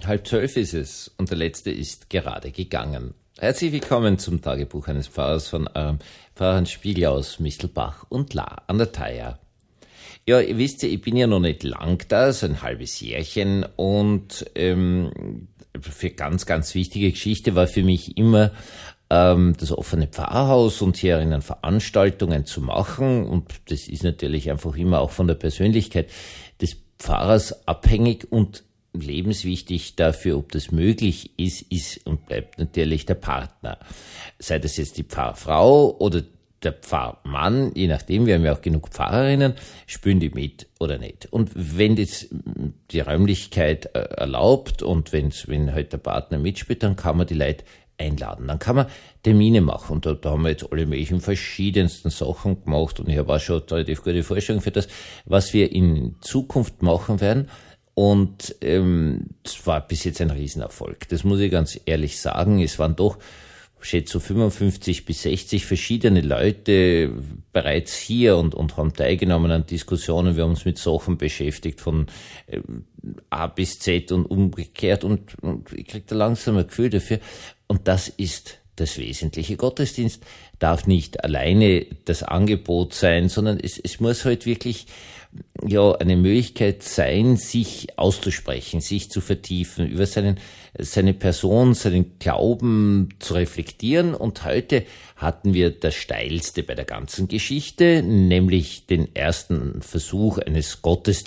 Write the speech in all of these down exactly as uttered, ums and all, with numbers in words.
Halb zwölf ist es und der letzte ist gerade gegangen. Herzlich willkommen zum Tagebuch eines Pfarrers von eurem Pfarrer Hans Spiegel aus Mistelbach und La an der Thaya. Ja, ihr wisst ja, ich bin ja noch nicht lang da, so ein halbes Jährchen und ähm, für ganz, ganz wichtige Geschichte war für mich immer ähm, das offene Pfarrhaus und hierinnen Veranstaltungen zu machen und das ist natürlich einfach immer auch von der Persönlichkeit des Pfarrers abhängig und lebenswichtig dafür, ob das möglich ist, ist und bleibt natürlich der Partner. Sei das jetzt die Pfarrfrau oder der Pfarrmann, je nachdem, wir haben ja auch genug Pfarrerinnen, spüren die mit oder nicht. Und wenn das die Räumlichkeit erlaubt und wenn's, wenn halt der Partner mitspielt, dann kann man die Leute einladen. Dann kann man Termine machen. Und da, da haben wir jetzt alle möglichen verschiedensten Sachen gemacht und ich habe auch schon relativ gute Vorstellungen für das, was wir in Zukunft machen werden. Und ähm, das war bis jetzt ein Riesenerfolg. Das muss ich ganz ehrlich sagen. Es waren doch, schätze so fünfundfünfzig bis sechzig verschiedene Leute bereits hier und, und haben teilgenommen an Diskussionen. Wir haben uns mit Sachen beschäftigt von äh, A bis Z und umgekehrt. Und, und ich kriege da langsam ein Gefühl dafür. Und das ist das Wesentliche. Gottesdienst darf nicht alleine das Angebot sein, sondern es, es muss halt wirklich ja eine Möglichkeit sein, sich auszusprechen, sich zu vertiefen, über seinen, seine Person, seinen Glauben zu reflektieren. Und heute hatten wir das Steilste bei der ganzen Geschichte, nämlich den ersten Versuch eines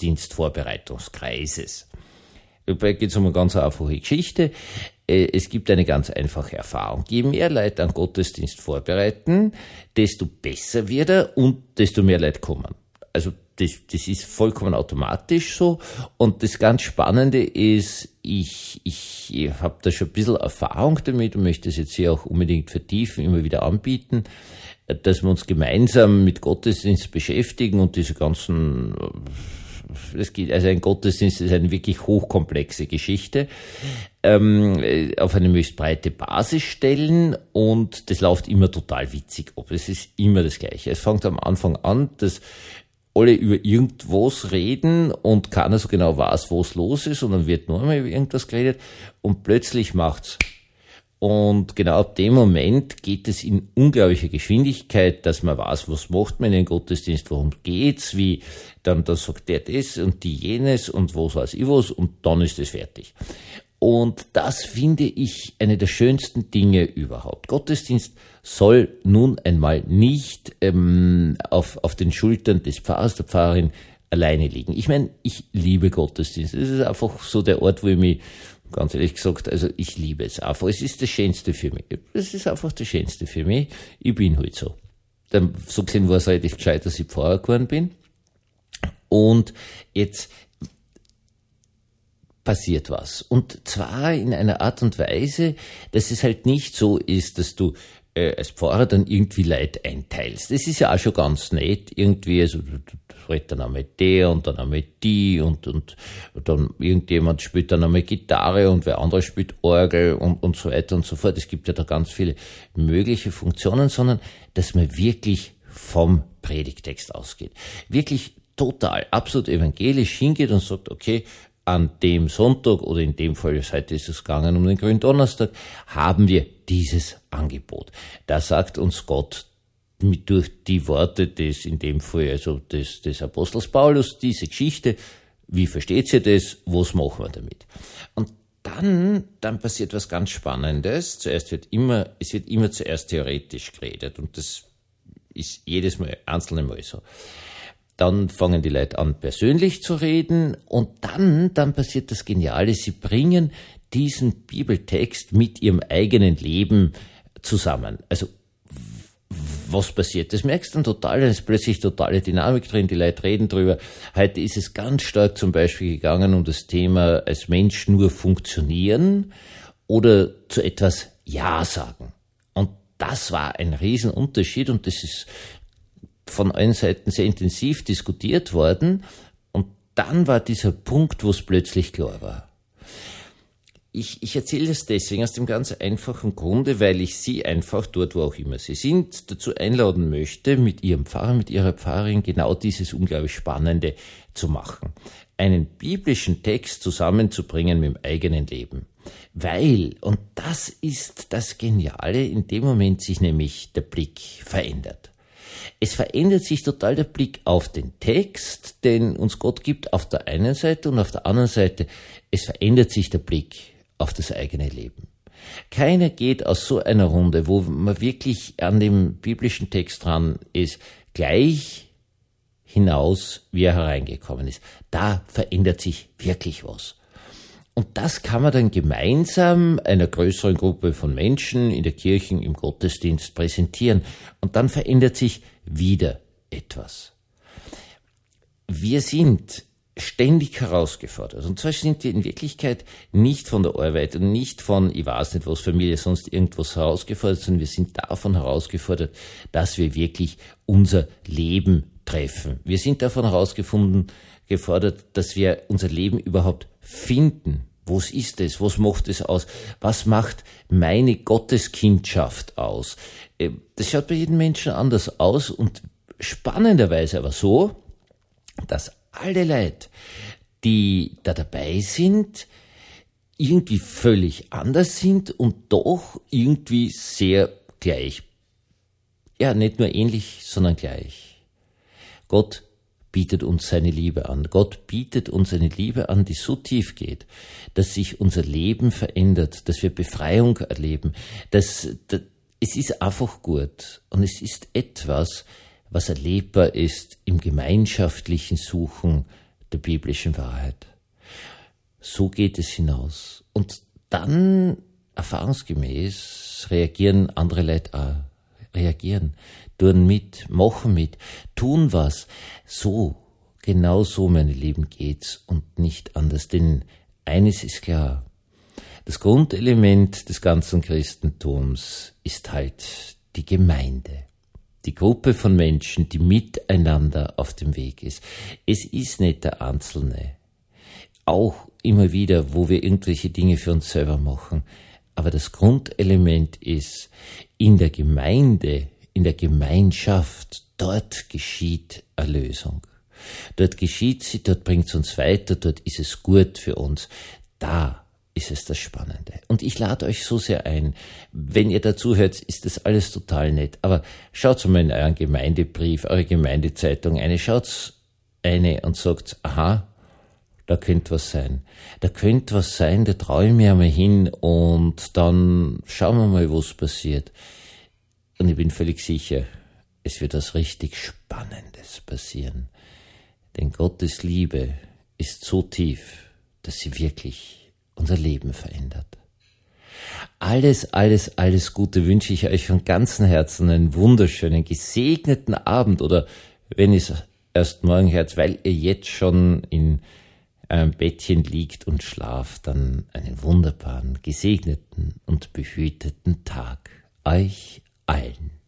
Gottesdienstvorbereitungskreises. Dabei geht es um eine ganz einfache Geschichte. Es gibt eine ganz einfache Erfahrung. Je mehr Leute an Gottesdienst vorbereiten, desto besser wird er und desto mehr Leute kommen. Also das, das ist vollkommen automatisch so. Und das ganz Spannende ist, ich, ich, ich habe da schon ein bisschen Erfahrung damit und möchte es jetzt hier auch unbedingt vertiefen, immer wieder anbieten, dass wir uns gemeinsam mit Gottesdienst beschäftigen und diese ganzen, es geht, also ein Gottesdienst ist eine wirklich hochkomplexe Geschichte, ähm, auf eine möglichst breite Basis stellen und das läuft immer total witzig ab. Es ist immer das Gleiche. Es fängt am Anfang an, dass alle über irgendwas reden und keiner so genau weiß, was los ist und dann wird nur einmal über irgendwas geredet und plötzlich macht's. Und genau ab dem Moment geht es in unglaublicher Geschwindigkeit, dass man weiß, was macht man in den Gottesdienst, worum geht's, wie, dann, dann sagt der das und die jenes und was weiß ich was und dann ist es fertig. Und das finde ich eine der schönsten Dinge überhaupt. Gottesdienst soll nun einmal nicht ähm, auf, auf den Schultern des Pfarrers, der Pfarrerin alleine liegen. Ich meine, ich liebe Gottesdienst. Es ist einfach so der Ort, wo ich mich, ganz ehrlich gesagt, also ich liebe es einfach. Es ist das Schönste für mich. Es ist einfach das Schönste für mich. Ich bin halt so. Dann, so gesehen war es relativ gescheit, dass ich Pfarrer geworden bin. Und jetzt passiert was. Und zwar in einer Art und Weise, dass es halt nicht so ist, dass du äh, als Pfarrer dann irgendwie Leute einteilst. Das ist ja auch schon ganz nett, irgendwie, also du, du redest dann einmal der und dann einmal die und, und, und dann irgendjemand spielt dann einmal Gitarre und wer andere spielt Orgel und, und so weiter und so fort. Es gibt ja da ganz viele mögliche Funktionen, sondern dass man wirklich vom Predigtext ausgeht. Wirklich total, absolut evangelisch hingeht und sagt, okay, an dem Sonntag oder in dem Fall, heute ist es gegangen um den Gründonnerstag, haben wir dieses Angebot. Da sagt uns Gott mit durch die Worte des, in dem Fall also des, des Apostels Paulus, diese Geschichte, wie versteht ihr das, was machen wir damit? Und dann, dann passiert was ganz Spannendes. Zuerst wird immer, es wird immer zuerst theoretisch geredet und das ist jedes Mal, einzelne Mal so. Dann fangen die Leute an, persönlich zu reden und dann, dann passiert das Geniale, sie bringen diesen Bibeltext mit ihrem eigenen Leben zusammen. Also, was passiert? Das merkst du dann total, da ist plötzlich totale Dynamik drin, die Leute reden drüber. Heute ist es ganz stark zum Beispiel gegangen um das Thema, als Mensch nur funktionieren oder zu etwas Ja sagen. Und das war ein Riesenunterschied und das ist von allen Seiten sehr intensiv diskutiert worden und dann war dieser Punkt, wo es plötzlich klar war. Ich, ich erzähle das deswegen aus dem ganz einfachen Grunde, weil ich Sie einfach dort, wo auch immer Sie sind, dazu einladen möchte, mit Ihrem Pfarrer, mit Ihrer Pfarrerin genau dieses unglaublich Spannende zu machen. Einen biblischen Text zusammenzubringen mit dem eigenen Leben. Weil, und das ist das Geniale, in dem Moment sich nämlich der Blick verändert. Es verändert sich total der Blick auf den Text, den uns Gott gibt, auf der einen Seite, und auf der anderen Seite, es verändert sich der Blick auf das eigene Leben. Keiner geht aus so einer Runde, wo man wirklich an dem biblischen Text dran ist, gleich hinaus, wie er hereingekommen ist. Da verändert sich wirklich was. Und das kann man dann gemeinsam einer größeren Gruppe von Menschen in der Kirche, im Gottesdienst präsentieren. Und dann verändert sich wieder etwas. Wir sind ständig herausgefordert. Und zwar sind wir in Wirklichkeit nicht von der Arbeit und nicht von, ich weiß nicht was, Familie, sonst irgendwas herausgefordert, sondern wir sind davon herausgefordert, dass wir wirklich unser Leben treffen. Wir sind davon herausgefunden, gefordert, dass wir unser Leben überhaupt finden. Was ist es? Was macht es aus? Was macht meine Gotteskindschaft aus? Das schaut bei jedem Menschen anders aus und spannenderweise aber so, dass alle Leute, die da dabei sind, irgendwie völlig anders sind und doch irgendwie sehr gleich. Ja, nicht nur ähnlich, sondern gleich. Gott bietet uns seine Liebe an. Gott bietet uns eine Liebe an, die so tief geht, dass sich unser Leben verändert, dass wir Befreiung erleben. Dass, dass, es ist einfach gut und es ist etwas, was erlebbar ist im gemeinschaftlichen Suchen der biblischen Wahrheit. So geht es hinaus. Und dann, erfahrungsgemäß, reagieren andere Leute auch. Reagieren, tun mit, machen mit, tun was. So, genau so, meine Lieben, geht's und nicht anders. Denn eines ist klar, das Grundelement des ganzen Christentums ist halt die Gemeinde. Die Gruppe von Menschen, die miteinander auf dem Weg ist. Es ist nicht der Einzelne. Auch immer wieder, wo wir irgendwelche Dinge für uns selber machen. Aber das Grundelement ist, in der Gemeinde, in der Gemeinschaft, dort geschieht Erlösung. Dort geschieht sie, dort bringt es uns weiter, dort ist es gut für uns. Da ist es das Spannende. Und ich lade euch so sehr ein, wenn ihr dazu hört, ist das alles total nett. Aber schaut mal in euren Gemeindebrief, eure Gemeindezeitung eine, schaut eine und sagt, aha, da könnte was sein. Da könnte was sein, da traue ich mir einmal hin und dann schauen wir mal, was passiert. Und ich bin völlig sicher, es wird was richtig Spannendes passieren. Denn Gottes Liebe ist so tief, dass sie wirklich unser Leben verändert. Alles, alles, alles Gute wünsche ich euch von ganzem Herzen, einen wunderschönen, gesegneten Abend oder wenn es erst morgen hört, weil ihr jetzt schon in einem Bettchen liegt und schlaft, dann einen wunderbaren, gesegneten und behüteten Tag euch allen.